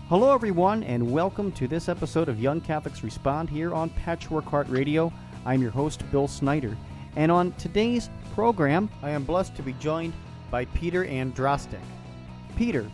Hello, everyone, and welcome to this episode of Young Catholics Respond here on Patchwork Heart Radio. I'm your host, Bill Snyder, and on today's program, I am blessed to be joined by Peter Andrastek. Peter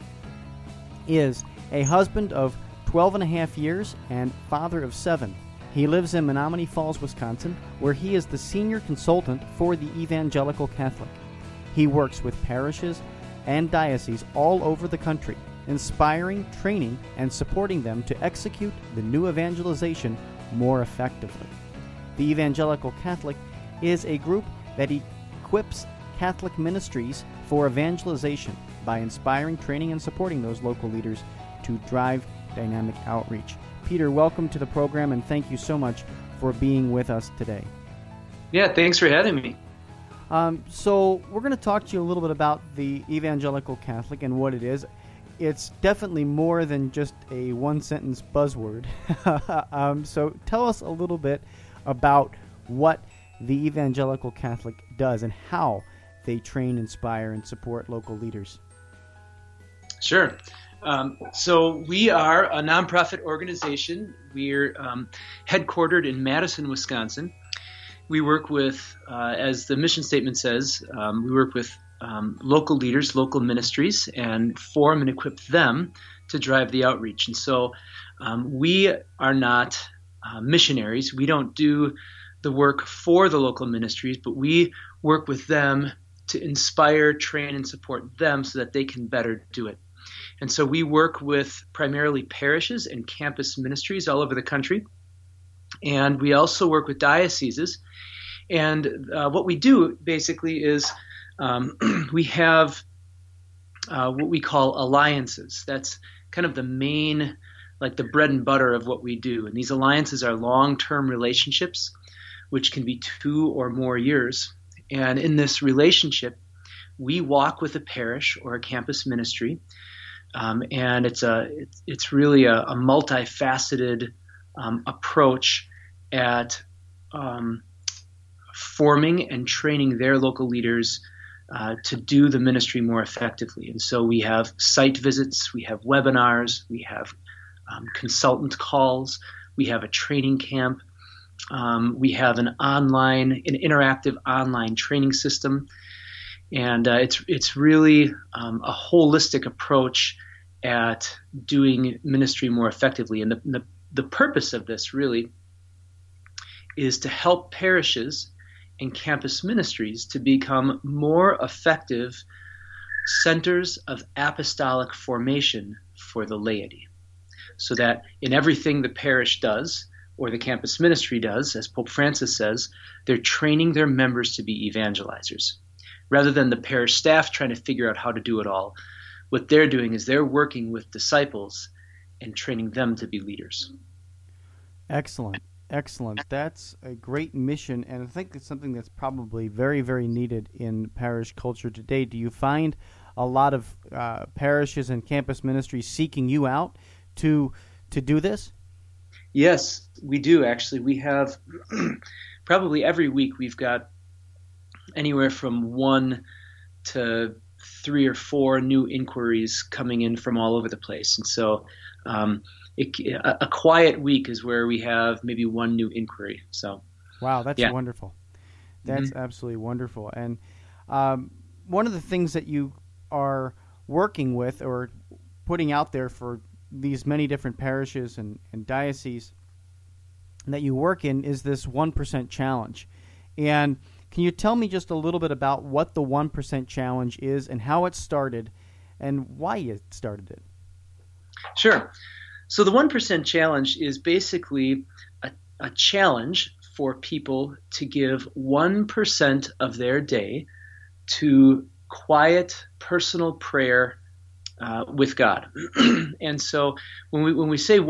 is a husband of 12 and a half years and father of 7. He lives in Menomonee Falls, Wisconsin, where he is the senior consultant for the Evangelical Catholic. He works with parishes and dioceses all over the country, inspiring, training, and supporting them to execute the new evangelization more effectively. The Evangelical Catholic is a group that equips Catholic ministries for evangelization by inspiring, training, and supporting those local leaders to drive dynamic outreach. Peter, welcome to the program, and thank you so much for being with us today. Yeah, thanks for having me. So we're going to talk to you a little bit about the Evangelical Catholic and what it is. It's definitely more than just a one-sentence buzzword. So tell us a little bit about what the Evangelical Catholic does and how they train, inspire, and support local leaders. Sure. So we are a nonprofit organization. We're headquartered in Madison, Wisconsin. We work with, as the mission statement says, we work with local leaders, local ministries, and form and equip them to drive the outreach. And so we are not missionaries. We don't do the work for the local ministries, but we work with them to inspire, train, and support them so that they can better do it. And so we work with primarily parishes and campus ministries all over the country. And we also work with dioceses. And what we do basically is we have what we call alliances. That's kind of the main, like the bread and butter of what we do. And these alliances are long-term relationships, which can be 2 or more years. And in this relationship, we walk with a parish or a campus ministry. And it's really a multifaceted approach at forming and training their local leaders to do the ministry more effectively. And so we have site visits, we have webinars, we have consultant calls, we have a training camp, we have an interactive online training system. And it's really a holistic approach at doing ministry more effectively. And the purpose of this really is to help parishes and campus ministries to become more effective centers of apostolic formation for the laity. So that in everything the parish does, or the campus ministry does, as Pope Francis says, they're training their members to be evangelizers. Rather than the parish staff trying to figure out how to do it all, what they're doing is they're working with disciples and training them to be leaders. Excellent. That's a great mission, and I think it's something that's probably very, very needed in parish culture today. Do you find a lot of parishes and campus ministries seeking you out to do this? Yes, we do, actually. We have probably every week we've got anywhere from 1 to 3 or 4 new inquiries coming in from all over the place. And so a quiet week is where we have maybe 1 new inquiry. So, wow, that's wonderful. That's absolutely wonderful. And one of the things that you are working with or putting out there for these many different parishes and dioceses that you work in is this 1% challenge. And can you tell me just a little bit about what the 1% challenge is and how it started and why you started it? Sure. So the 1% challenge is basically a challenge for people to give 1% of their day to quiet personal prayer with God. And so when we say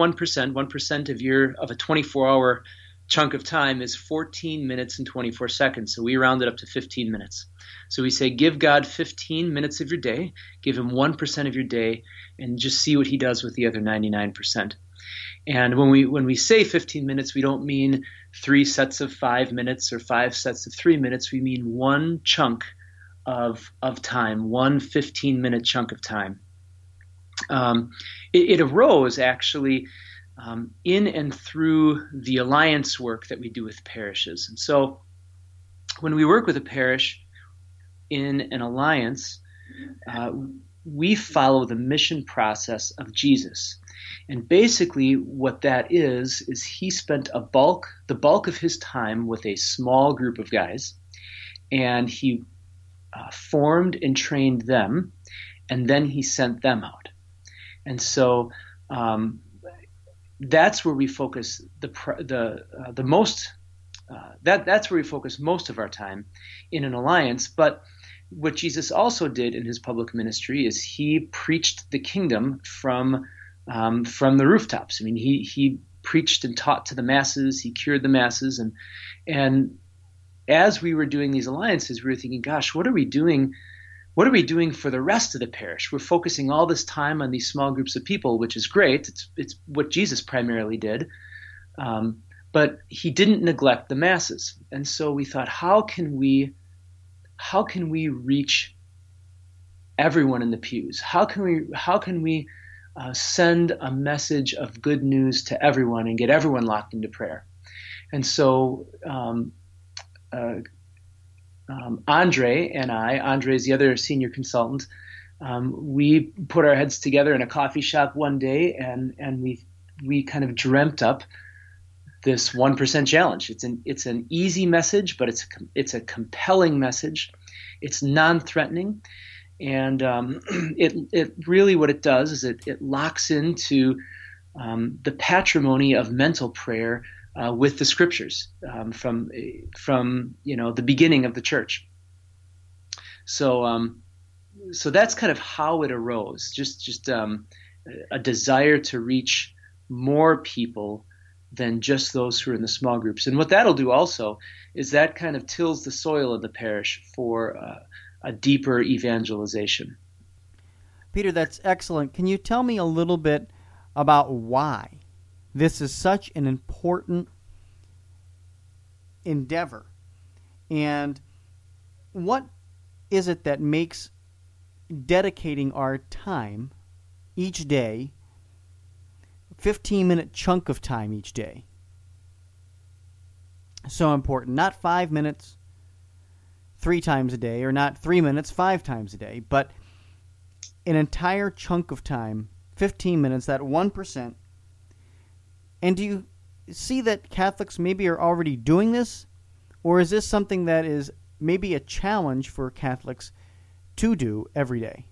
1% of a 24-hour chunk of time is 14 minutes and 24 seconds. So we round it up to 15 minutes. So we say give God 15 minutes of your day, give him 1% of your day, and just see what he does with the other 99%. And when we say 15 minutes, we don't mean 3 sets of 5 minutes or 5 sets of 3 minutes. We mean one chunk of time, one 15-minute chunk of time. it arose actually in and through the alliance work that we do with parishes. And so when we work with a parish in an alliance, we follow the mission process of Jesus. And basically what that is he spent the bulk of his time with a small group of guys, and he formed and trained them, and then he sent them out. And so that's where we focus the most. That's where we focus most of our time in an alliance. But what Jesus also did in his public ministry is he preached the kingdom from the rooftops. I mean, he preached and taught to the masses. He cured the masses, and as we were doing these alliances, we were thinking, gosh, what are we doing? What are we doing for the rest of the parish? We're focusing all this time on these small groups of people, which is great. It's what Jesus primarily did. But he didn't neglect the masses. And so we thought, how can we reach everyone in the pews? How can we send a message of good news to everyone and get everyone locked into prayer? And so Andre and Andre is the other senior consultant, we put our heads together in a coffee shop one day, and we kind of dreamt up this 1% challenge. It's an easy message, but it's a compelling message. It's non-threatening, and it really, what it does is it locks into the patrimony of mental prayer with the scriptures from the beginning of the church. So that's kind of how it arose. Just a desire to reach more people than just those who are in the small groups. And what that'll do also is that kind of tills the soil of the parish for a deeper evangelization. Peter, that's excellent. Can you tell me a little bit about why this is such an important endeavor? And what is it that makes dedicating our time each day, 15-minute chunk of time each day, so important? Not 5 minutes 3 times a day, or not 3 minutes 5 times a day, but an entire chunk of time, 15 minutes, that 1%. And do you see that Catholics maybe are already doing this? Or is this something that is maybe a challenge for Catholics to do every day?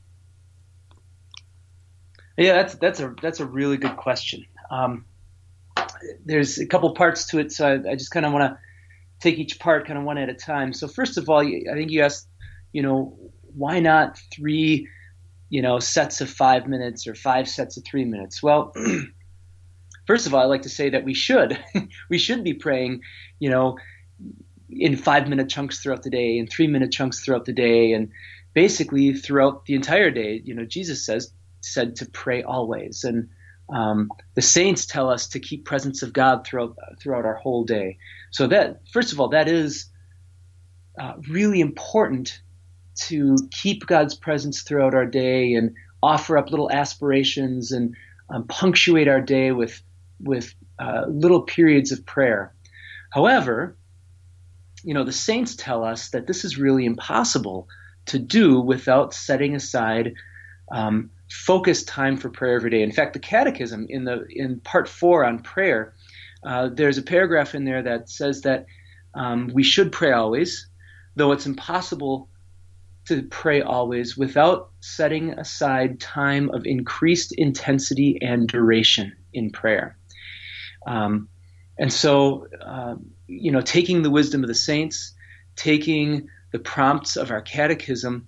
Yeah, that's a really good question. There's a couple parts to it, so I just kind of want to take each part kind of one at a time. So first of all, I think you asked, why not 3, sets of 5 minutes or 5 sets of 3 minutes? Well, first of all, I like to say that we should be praying, in 5-minute chunks throughout the day, and 3-minute chunks throughout the day, and basically throughout the entire day. Jesus said to pray always, and the saints tell us to keep presence of God throughout our whole day. So that, first of all, that is really important, to keep God's presence throughout our day and offer up little aspirations and punctuate our day with little periods of prayer. However, the saints tell us that this is really impossible to do without setting aside focused time for prayer every day. In fact, the Catechism in Part 4 on prayer, there's a paragraph in there that says that we should pray always, though it's impossible to pray always without setting aside time of increased intensity and duration in prayer. And so, taking the wisdom of the saints, taking the prompts of our catechism,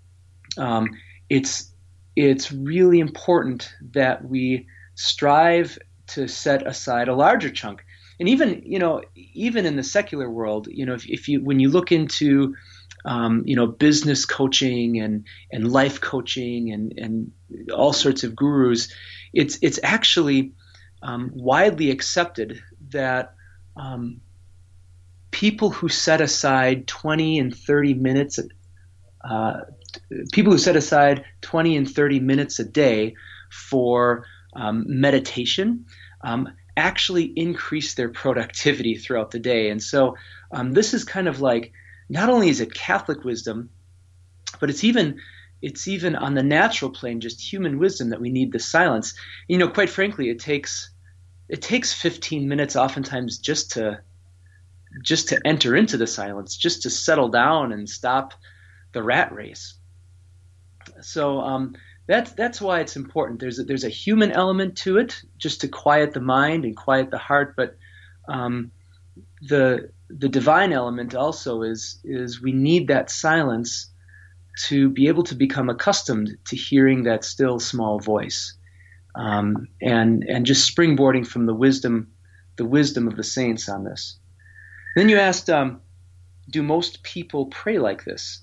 it's really important that we strive to set aside a larger chunk. And even in the secular world, when you look into business coaching and life coaching and all sorts of gurus, it's actually widely accepted that people who set aside 20 and 30 minutes a day for meditation actually increase their productivity throughout the day. And so this is kind of like, not only is it Catholic wisdom, but it's even on the natural plane, just human wisdom, that we need the silence. Quite frankly, it takes 15 minutes oftentimes just to enter into the silence, just to settle down and stop the rat race. So that's why it's important. There's a human element to it, just to quiet the mind and quiet the heart. But the divine element also is we need that silence to be able to become accustomed to hearing that still small voice, and just springboarding from the wisdom of the saints on this. Then you asked, do most people pray like this?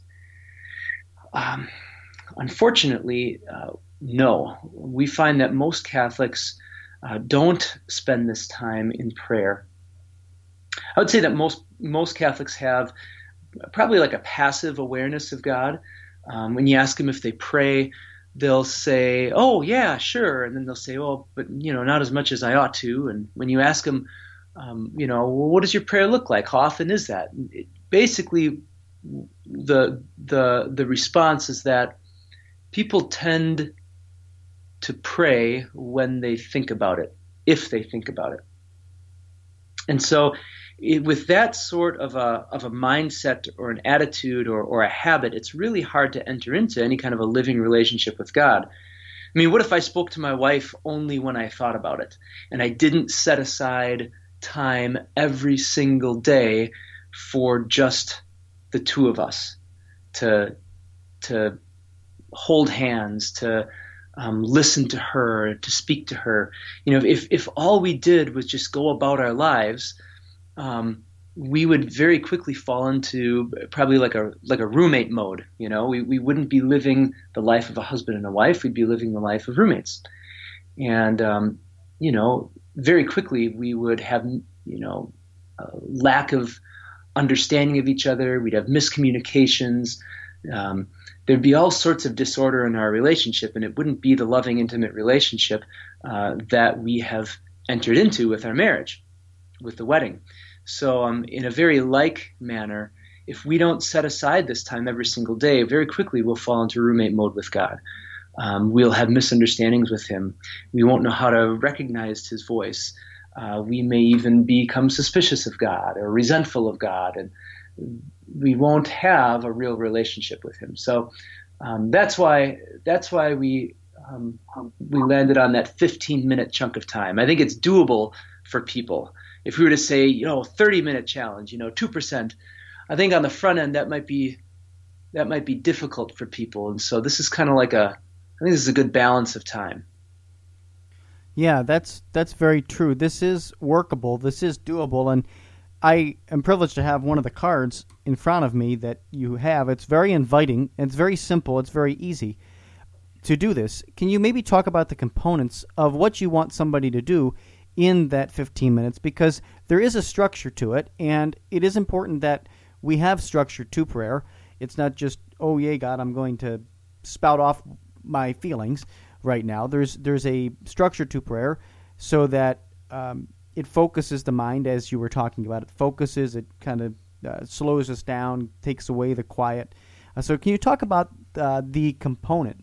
Unfortunately, no. We find that most Catholics don't spend this time in prayer. I would say that most Catholics have probably like a passive awareness of God. When you ask them if they pray, they'll say, "Oh, yeah, sure," and then they'll say, "Oh, but not as much as I ought to." And when you ask them, well, what does your prayer look like? How often is that? Basically, the response is that people tend to pray when they think about it, if they think about it. And so with that sort of a mindset or an attitude or a habit, it's really hard to enter into any kind of a living relationship with God. I mean, what if I spoke to my wife only when I thought about it, and I didn't set aside time every single day for just the two of us to hold hands, to listen to her, to speak to her? If all we did was just go about our lives, we would very quickly fall into probably like a roommate mode. We wouldn't be living the life of a husband and a wife. We'd be living the life of roommates. And, very quickly we would have, a lack of understanding of each other. We'd have miscommunications. There'd be all sorts of disorder in our relationship, and it wouldn't be the loving, intimate relationship that we have entered into with our marriage, with the wedding. So in a very like manner, if we don't set aside this time every single day, very quickly we'll fall into roommate mode with God. We'll have misunderstandings with him. We won't know how to recognize his voice. We may even become suspicious of God or resentful of God, and we won't have a real relationship with him. So that's why we landed on that 15-minute chunk of time. I think it's doable for people. If we were to say, 30-minute challenge, 2%, I think on the front end that might be difficult for people. And so this is kind of like I think this is a good balance of time. Yeah, that's very true. This is workable. This is doable. And I am privileged to have one of the cards in front of me that you have. It's very inviting. It's very simple. It's very easy to do this. Can you maybe talk about the components of what you want somebody to do in that 15 minutes? Because there is a structure to it, and it is important that we have structure to prayer. It's not just, oh, yay, God, I'm going to spout off my feelings right now. There's a structure to prayer so that it focuses the mind, as you were talking about. It focuses, it kind of slows us down, takes away the quiet. So can you talk about the components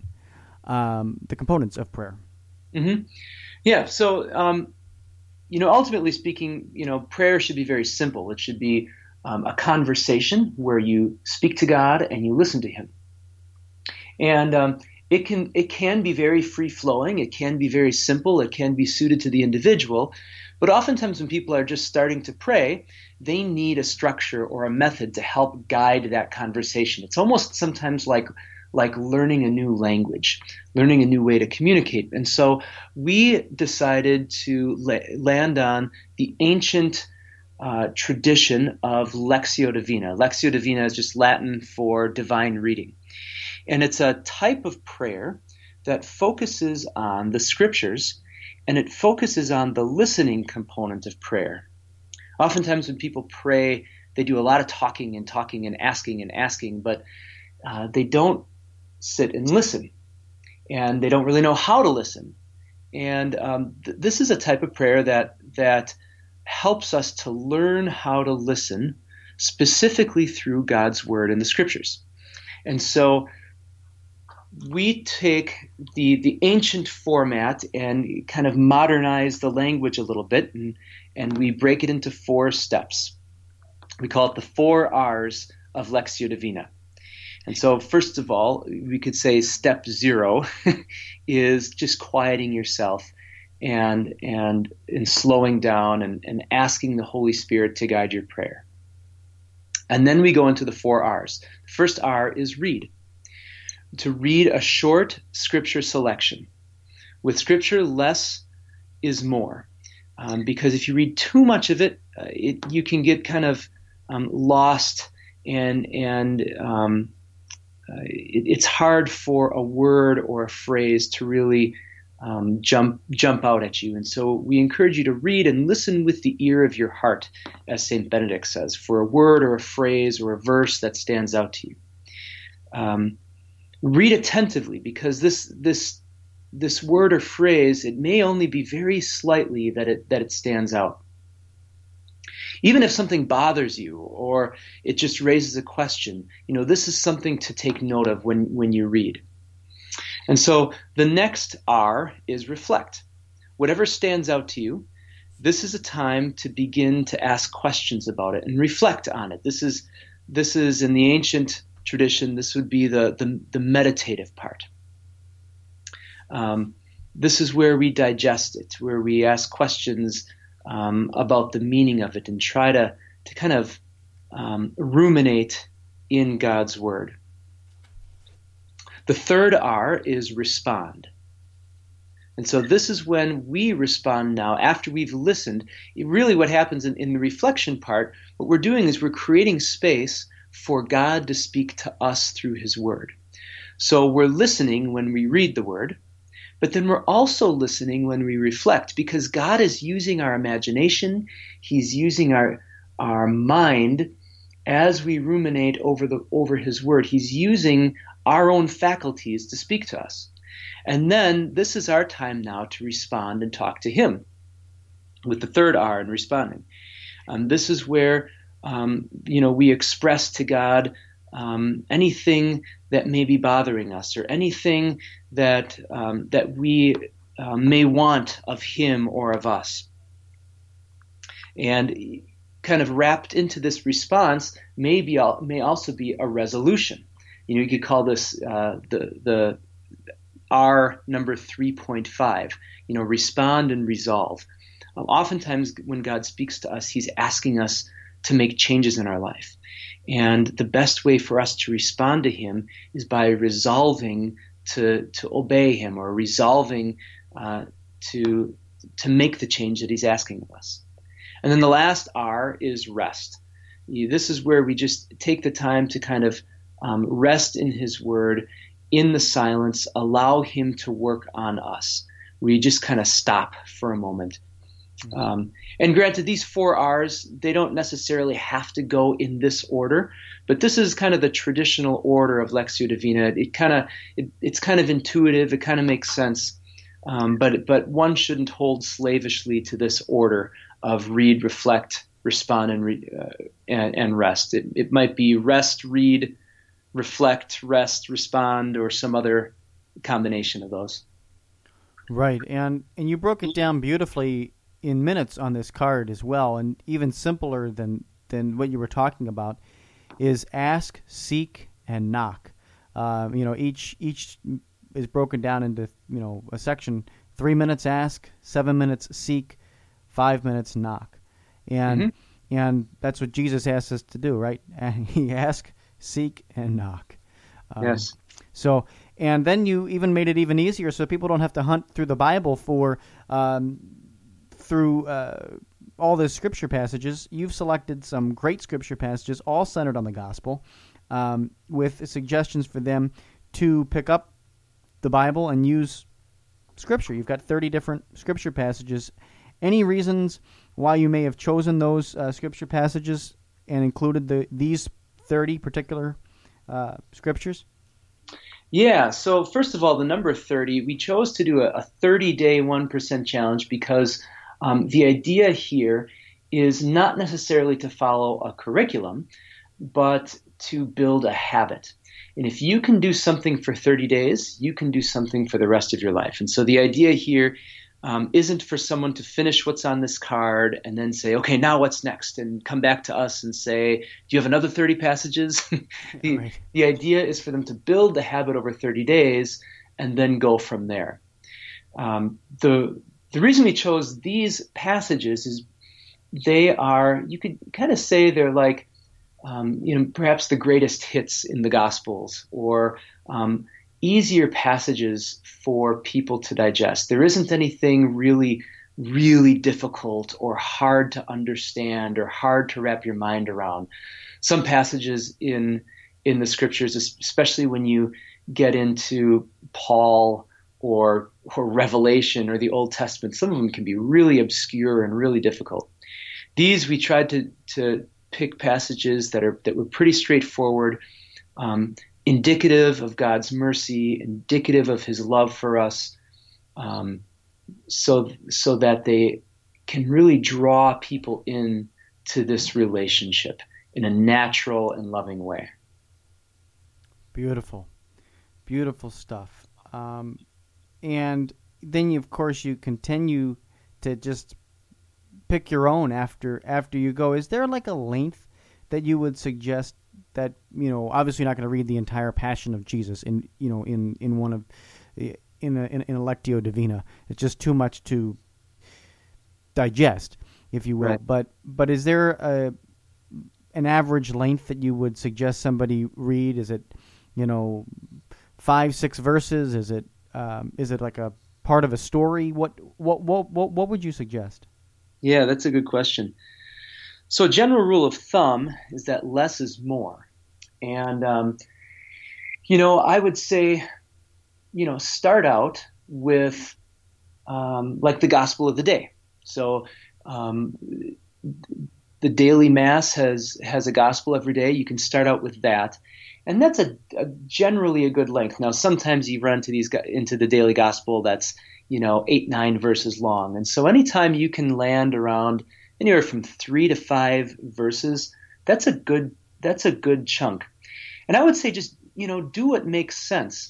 of prayer? Mm-hmm. Yeah. So, ultimately speaking, prayer should be very simple. It should be a conversation where you speak to God and you listen to him. And it can be very free-flowing. It can be very simple. It can be suited to the individual. But oftentimes when people are just starting to pray, they need a structure or a method to help guide that conversation. It's almost sometimes like learning a new language, learning a new way to communicate. And so we decided to land on the ancient tradition of Lectio Divina. Lectio Divina is just Latin for divine reading. And it's a type of prayer that focuses on the scriptures, and it focuses on the listening component of prayer. Oftentimes when people pray, they do a lot of talking and asking, but they don't sit and listen. and they don't really know how to listen. And this is a type of prayer that helps us to learn how to listen specifically through God's Word and the Scriptures. And so we take the ancient format and kind of modernize the language a little bit, and we break it into 4 steps. We call it the 4 R's of Lectio Divina. And so first of all, we could say step 0 is just quieting yourself and slowing down and asking the Holy Spirit to guide your prayer. And then we go into the 4 R's. The first R is read. To read a short scripture selection. With scripture, less is more. Because if you read too much of it, you can get kind of lost, and it's hard for a word or a phrase to really jump out at you. And so we encourage you to read and listen with the ear of your heart, as St. Benedict says, for a word or a phrase or a verse that stands out to you. Read attentively, because this word or phrase, it may only be very slightly that it stands out. Even if something bothers you or it just raises a question, this is something to take note of when you read. And so the next R is reflect. Whatever stands out to you, this is a time to begin to ask questions about it and reflect on it. This is in the ancient tradition, this would be the meditative part. This is where we digest it, where we ask questions about the meaning of it and try to kind of ruminate in God's Word. The third R is respond. And so this is when we respond now, after we've listened. Really what happens in the reflection part, what we're doing is we're creating space for God to speak to us through His Word. So we're listening when we read the Word, but then we're also listening when we reflect, because God is using our imagination, He's using our mind as we ruminate over His Word. He's using our own faculties to speak to us. And then this is our time now to respond and talk to Him with the third R in responding. This is where we express to God anything that may be bothering us, or anything that we may want of Him or of us. And kind of wrapped into this response may also be a resolution. You could call this the R number 3.5. Respond and resolve. Oftentimes, when God speaks to us, He's asking us to make changes in our life. And the best way for us to respond to Him is by resolving to obey Him, or resolving to make the change that He's asking of us. And then the last R is rest. This is where we just take the time to kind of rest in His Word, in the silence, allow Him to work on us. We just kind of stop for a moment. And granted, these 4 R's, they don't necessarily have to go in this order, but this is kind of the traditional order of Lectio Divina. It's kind of intuitive. It kind of makes sense. But one shouldn't hold slavishly to this order of read, reflect, respond, and rest. It might be rest, read, reflect, rest, respond, or some other combination of those. Right, and you broke it down beautifully in minutes on this card as well, and even simpler than what you were talking about is ask, seek, and knock. Each is broken down into a section: 3 minutes ask, 7 minutes seek, 5 minutes knock, and that's what Jesus asks us to do, right? And He ask, seek, and knock. Yes. So, and then you even made it even easier, so people don't have to hunt through the Bible through all the scripture passages. You've selected some great scripture passages, all centered on the gospel, with suggestions for them to pick up the Bible and use scripture. You've got 30 different scripture passages. Any reasons why you may have chosen those scripture passages and included these 30 particular scriptures? Yeah, so first of all, the number 30, we chose to do a 30-day 1% challenge because the idea here is not necessarily to follow a curriculum, but to build a habit. And if you can do something for 30 days, you can do something for the rest of your life. And so the idea here isn't for someone to finish what's on this card and then say, okay, now what's next? And come back to us and say, do you have another 30 passages? Right. The idea is for them to build the habit over 30 days and then go from there. The reason we chose these passages is they are, you could kind of say they're like, perhaps the greatest hits in the Gospels, or easier passages for people to digest. There isn't anything really, really difficult or hard to understand or hard to wrap your mind around. Some passages in the scriptures, especially when you get into Paul or Revelation or the Old Testament, some of them can be really obscure and really difficult. These we tried to pick passages that were pretty straightforward, indicative of God's mercy, indicative of His love for us, so that they can really draw people in to this relationship in a natural and loving way. Beautiful, beautiful stuff. And then, of course, you continue to just pick your own after you go. Is there like a length that you would suggest that, obviously you're not going to read the entire Passion of Jesus in one of in Lectio Divina. It's just too much to digest, if you will. Right. But is there an average length that you would suggest somebody read? Is it 5-6 verses? Is it like a part of a story? What would you suggest? Yeah, that's a good question. So a general rule of thumb is that less is more. And, I would say, start out with like the gospel of the day. So the daily mass has a gospel every day. You can start out with that. And that's generally a good length. Now, sometimes you run into the daily gospel that's 8-9 verses long. And so anytime you can land around anywhere from 3 to 5 verses, that's a good chunk. And I would say just, do what makes sense.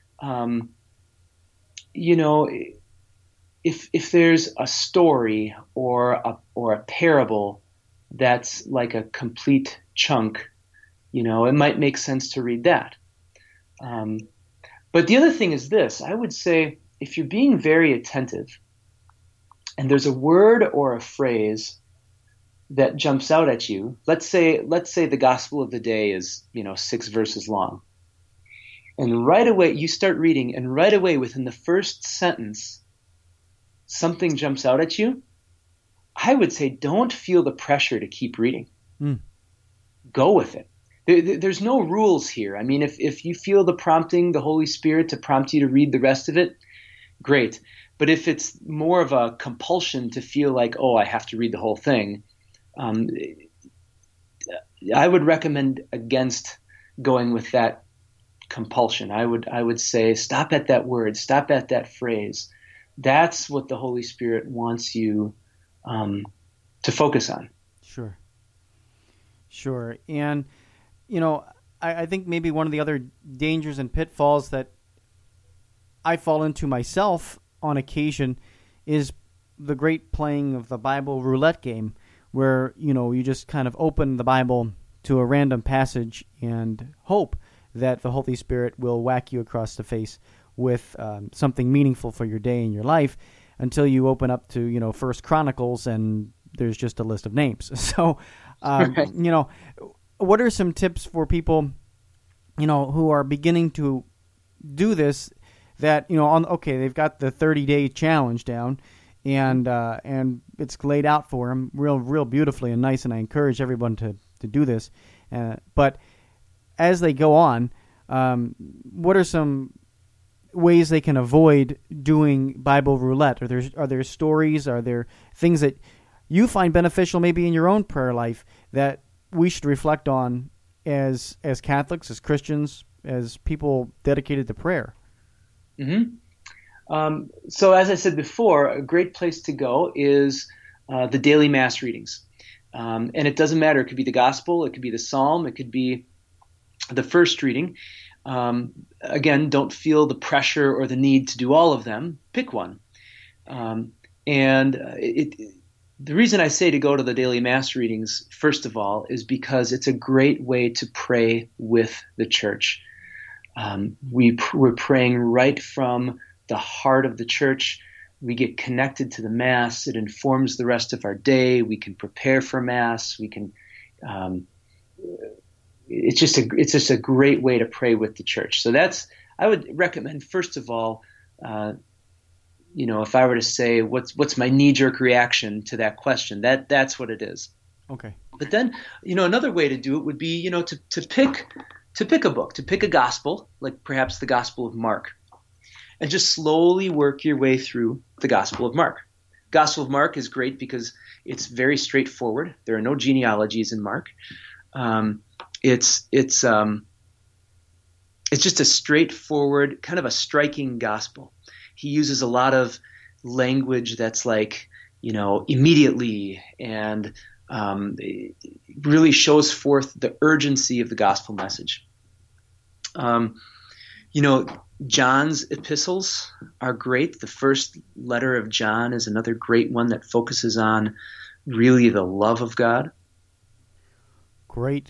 If there's a story or a parable that's like a complete chunk, it might make sense to read that. But the other thing is this. I would say if you're being very attentive and there's a word or a phrase that jumps out at you, let's say the gospel of the day is 6 verses long, and right away you start reading, and right away within the first sentence something jumps out at you, I would say don't feel the pressure to keep reading. Go with it. There's no rules here. I mean, if you feel the prompting, the Holy Spirit to prompt you to read the rest of it, great. But if it's more of a compulsion to feel like, oh, I have to read the whole thing, I would recommend against going with that compulsion. I would say stop at that word, stop at that phrase. That's what the Holy Spirit wants you to focus on. Sure. And, I think maybe one of the other dangers and pitfalls that I fall into myself on occasion is the great playing of the Bible roulette game, where, you just kind of open the Bible to a random passage and hope that the Holy Spirit will whack you across the face with something meaningful for your day and your life, until you open up to, First Chronicles and there's just a list of names. So, Right. What are some tips for people, who are beginning to do this, that, they've got the 30-day challenge down, and it's laid out for them real beautifully and nice, and I encourage everyone to do this. But as they go on, what are some ways they can avoid doing Bible roulette? Are there stories? Are there things that you find beneficial maybe in your own prayer life that we should reflect on as Catholics, as Christians, as people dedicated to prayer? So as I said before, a great place to go is the daily Mass readings. And it doesn't matter. It could be the Gospel. It could be the Psalm. It could be the first reading. Again, don't feel the pressure or the need to do all of them. Pick one. The reason I say to go to the daily Mass readings, first of all, is because it's a great way to pray with the church. We're praying right from the heart of the church. We get connected to the Mass. It informs the rest of our day. We can prepare for Mass. We can. It's just a great way to pray with the church. So I would recommend, first of all, if I were to say what's my knee-jerk reaction to that question, that's what it is. Okay. But then, another way to do it would be, to pick a book, to pick a gospel, like perhaps the Gospel of Mark, and just slowly work your way through the Gospel of Mark. Gospel of Mark is great because it's very straightforward. There are no genealogies in Mark. It's just a straightforward, kind of a striking gospel. He uses a lot of language that's like, immediately, and it really shows forth the urgency of the gospel message. John's epistles are great. The first letter of John is another great one that focuses on really the love of God. Great.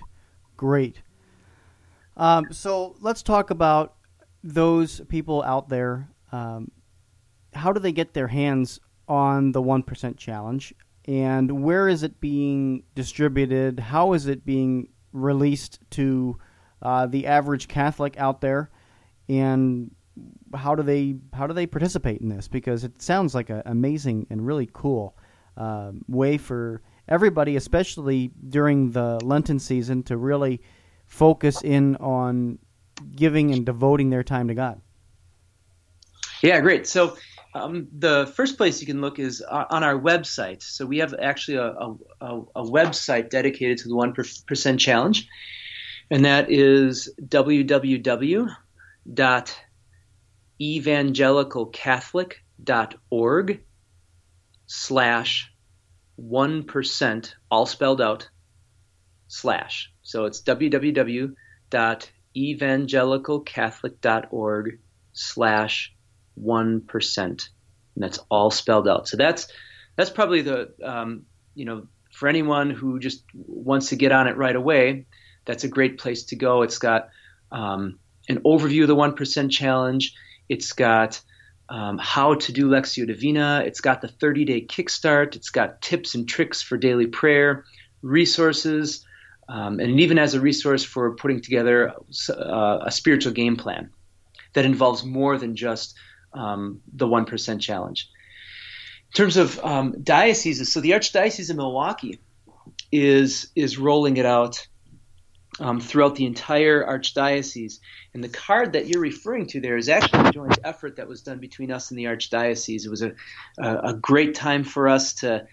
So let's talk about those people out there. How do they get their hands on the 1% Challenge, and where is it being distributed? How is it being released to the average Catholic out there, and how do they participate in this? Because it sounds like an amazing and really cool way for everybody, especially during the Lenten season, to really focus in on giving and devoting their time to God. Yeah, great. So the first place you can look is on our website. So we have actually a website dedicated to the 1% Challenge, and that is www.evangelicalcatholic.org/1%, all spelled out, /. So it's www.evangelicalcatholic.org/1%, and that's all spelled out. So that's probably the for anyone who just wants to get on it right away, that's a great place to go. It's got an overview of the 1% Challenge. It's got how to do Lectio Divina. It's got the 30-day kickstart. It's got tips and tricks for daily prayer, resources, and it even has a resource for putting together a spiritual game plan that involves more than just the 1% Challenge. In terms of dioceses, so the Archdiocese of Milwaukee is rolling it out throughout the entire Archdiocese. And the card that you're referring to there is actually a joint effort that was done between us and the Archdiocese. It was a great time for us to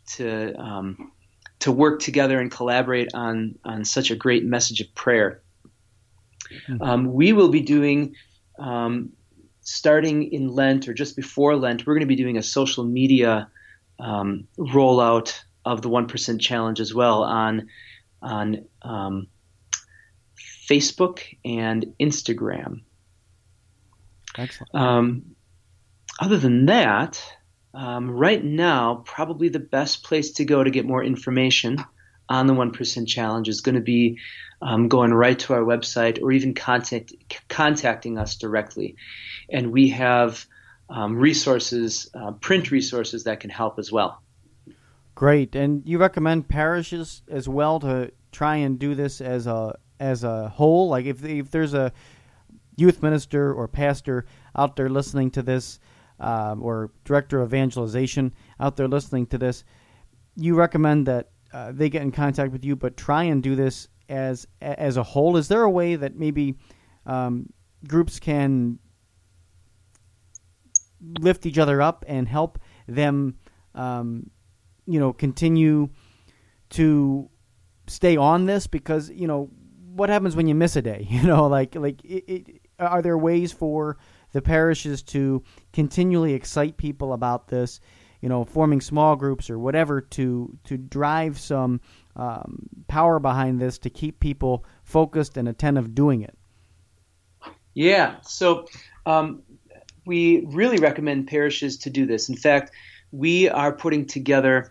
work together and collaborate on such a great message of prayer. We will be doing, starting in Lent or just before Lent, we're going to be doing a social media rollout of the 1% Challenge as well on Facebook and Instagram. Excellent. Other than that, right now, probably the best place to go to get more information on the 1% Challenge is going to be going right to our website, or even contacting us directly. And we have resources, print resources that can help as well. Great. And you recommend parishes as well to try and do this as a whole? Like if there's a youth minister or pastor out there listening to this, or director of evangelization out there listening to this, you recommend that they get in contact with you, but try and do this as a whole. Is there a way that maybe groups can lift each other up and help them, continue to stay on this? Because, what happens when you miss a day? Are there ways for the parishes to continually excite people about this? Forming small groups or whatever to drive some power behind this to keep people focused and attentive doing it. Yeah, so we really recommend parishes to do this. In fact, we're putting together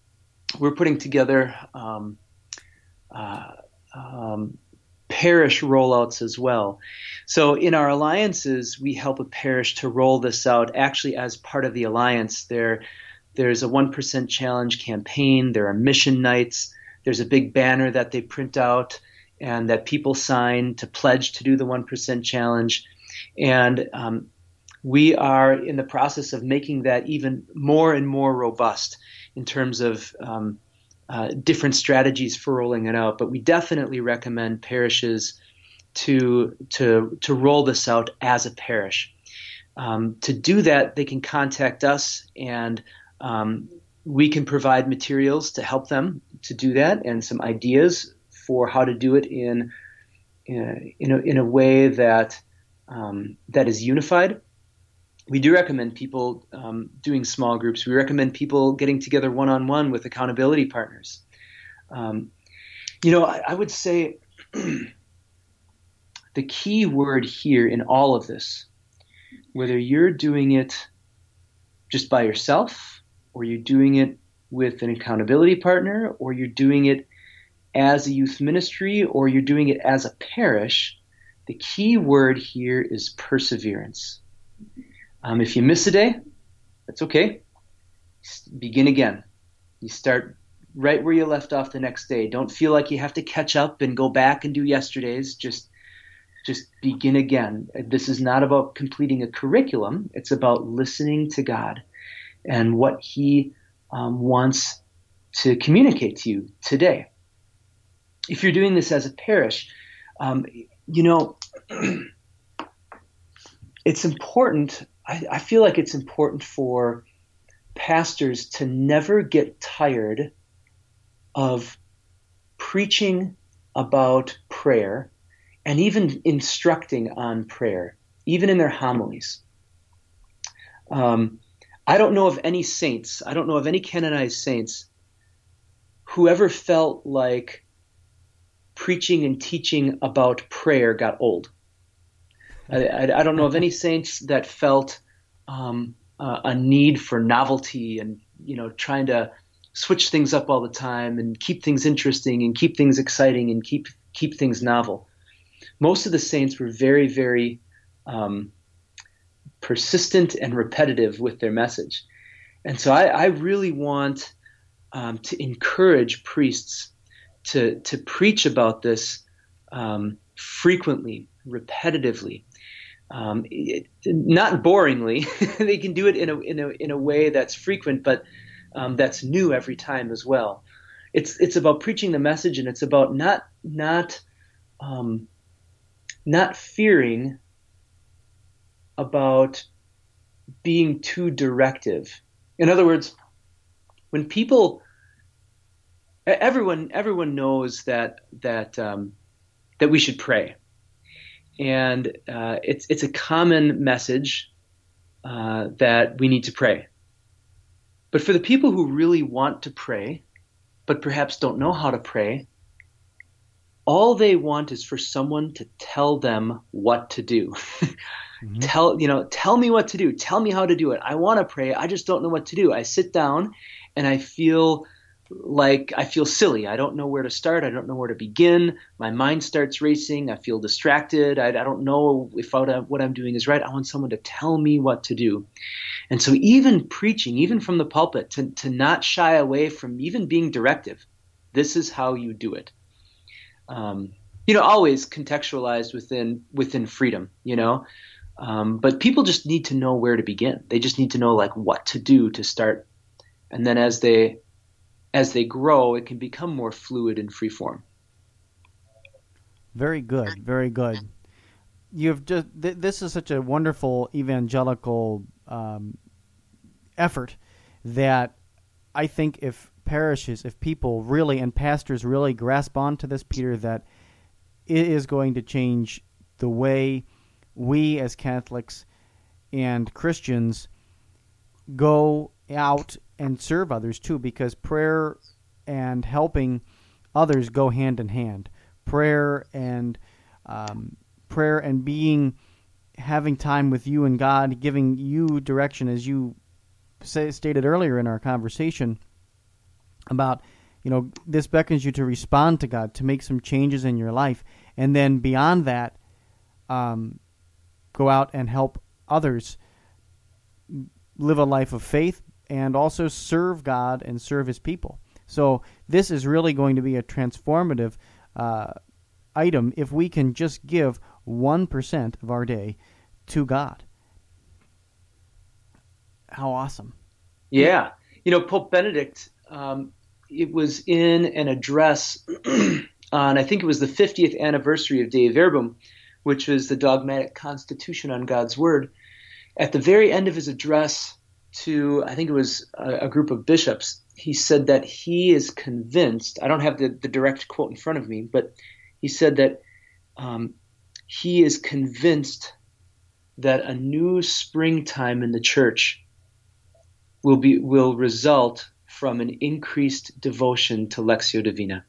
parish rollouts as well. So in our alliances, we help a parish to roll this out. Actually, as part of the alliance, there's a 1% challenge campaign. There are mission nights. There's a big banner that they print out and that people sign to pledge to do the 1% challenge. And we are in the process of making that even more and more robust in terms of different strategies for rolling it out. But we definitely recommend parishes to roll this out as a parish. To do that, they can contact us, and we can provide materials to help them to do that, and some ideas for how to do it in a way that is unified. We do recommend people doing small groups. We recommend people getting together one-on-one with accountability partners. I would say the key word here in all of this, whether you're doing it just by yourself, or you're doing it with an accountability partner, or you're doing it as a youth ministry, or you're doing it as a parish, the key word here is perseverance. If you miss a day, that's okay. Begin again. You start right where you left off the next day. Don't feel like you have to catch up and go back and do yesterday's. Just begin again. This is not about completing a curriculum. It's about listening to God and what He wants to communicate to you today. If you're doing this as a parish, it's important. I feel like it's important for pastors to never get tired of preaching about prayer and even instructing on prayer, even in their homilies. I don't know of any saints, I don't know of any canonized saints who ever felt like preaching and teaching about prayer got old. I don't know of any saints that felt a need for novelty and trying to switch things up all the time and keep things interesting and keep things exciting and keep things novel. Most of the saints were very, very persistent and repetitive with their message. And so I really want to encourage priests to preach about this frequently, repetitively, not boringly. They can do it in a way that's frequent, but that's new every time as well. It's about preaching the message, and it's about not fearing about being too directive. In other words, when everyone knows that we should pray, and it's a common message that we need to pray. But for the people who really want to pray, but perhaps don't know how to pray, all they want is for someone to tell them what to do. Mm-hmm. Tell me what to do. Tell me how to do it. I want to pray. I just don't know what to do. I sit down and I feel silly. I don't know where to start. I don't know where to begin. My mind starts racing. I feel distracted. I don't know if what I'm doing is right. I want someone to tell me what to do. And so even preaching, even from the pulpit, to not shy away from even being directive. This is how you do it. Always contextualized within freedom, but people just need to know where to begin. They just need to know what to do to start. And then as they grow, it can become more fluid and free form. Very good. Very good. This is such a wonderful evangelical effort that I think if parishes, if people really and pastors really grasp onto this, Peter, that it is going to change the way we as Catholics and Christians go out and serve others too, because prayer and helping others go hand in hand. Prayer and having time with you and God, giving you direction, as you stated earlier in our conversation about, this beckons you to respond to God, to make some changes in your life, and then beyond that, go out and help others live a life of faith and also serve God and serve His people. So this is really going to be a transformative item if we can just give 1% of our day to God. How awesome. Yeah. Pope Benedict, it was in an address on, I think it was the 50th anniversary of Dei Verbum, which was the dogmatic constitution on God's Word. At the very end of his address to, I think it was a group of bishops, he said that he is convinced, I don't have the direct quote in front of me, but he said that he is convinced that a new springtime in the church will result from an increased devotion to Lectio Divina.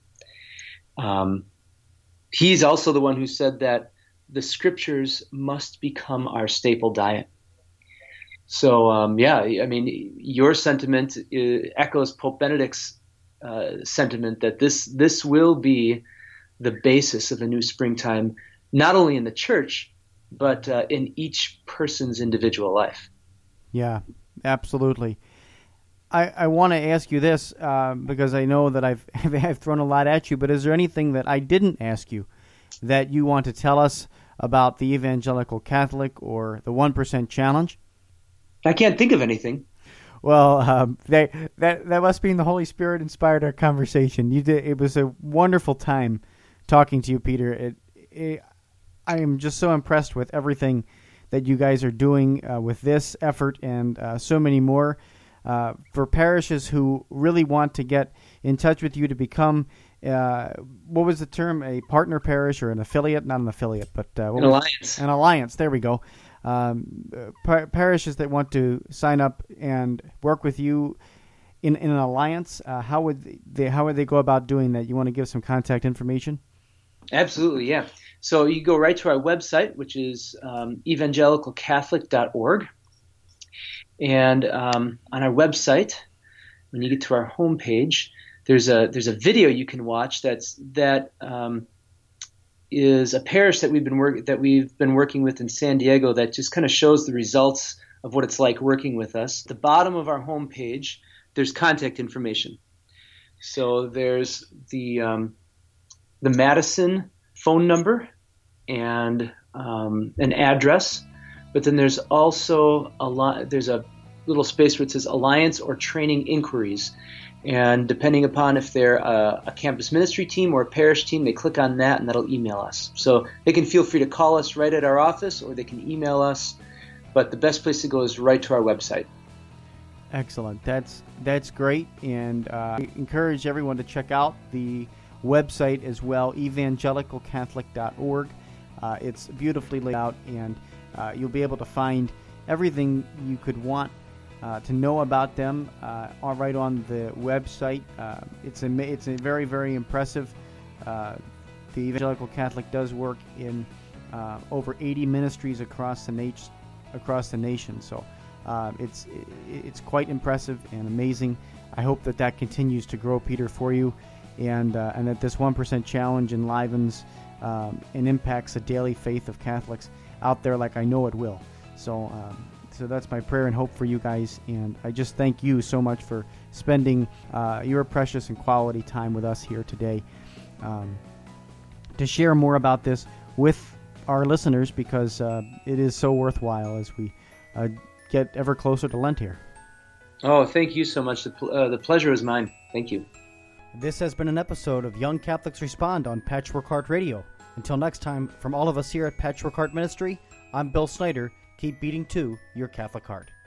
He's also the one who said that the scriptures must become our staple diet. So, your sentiment echoes Pope Benedict's sentiment that this will be the basis of a new springtime, not only in the church, but in each person's individual life. Yeah, absolutely. I want to ask you this because I know that I've thrown a lot at you, but is there anything that I didn't ask you that you want to tell us about the Evangelical Catholic or the 1% Challenge? I can't think of anything. Well, that must be the Holy Spirit inspired our conversation. It was a wonderful time talking to you, Peter. I am just so impressed with everything that you guys are doing with this effort and so many more. For parishes who really want to get in touch with you to become, what was the term, a partner parish or an affiliate? Not an affiliate, but an alliance. An alliance, there we go. Parishes that want to sign up and work with you in an alliance, how would they go about doing that? You want to give some contact information? Absolutely, yeah. So you go right to our website, which is evangelicalcatholic.org. And on our website, when you get to our homepage, there's a video you can watch that is a parish that we've been working with in San Diego that just kind of shows the results of what it's like working with us. At the bottom of our homepage, there's contact information. So there's the Madison phone number and an address, but then there's also there's a little space where it says Alliance or Training Inquiries. And depending upon if they're a campus ministry team or a parish team, they click on that and that'll email us. So they can feel free to call us right at our office or they can email us. But the best place to go is right to our website. Excellent. That's great. And I encourage everyone to check out the website as well, evangelicalcatholic.org. It's beautifully laid out, and you'll be able to find everything you could want to know about them right on the website. It's a very, very impressive. The Evangelical Catholic does work in over 80 ministries across the nation. So it's quite impressive and amazing. I hope that continues to grow, Peter, for you, and that this 1% Challenge enlivens and impacts the daily faith of Catholics out there, like I know it will. So that's my prayer and hope for you guys, and I just thank you so much for spending your precious and quality time with us here today to share more about this with our listeners, because it is so worthwhile as we get ever closer to Lent here. Oh, thank you so much. The pleasure is mine. Thank you. This has been an episode of Young Catholics Respond on Patchwork Heart Radio. Until next time, from all of us here at Patchwork Heart Ministry, I'm Bill Snyder. Keep beating to your Catholic heart.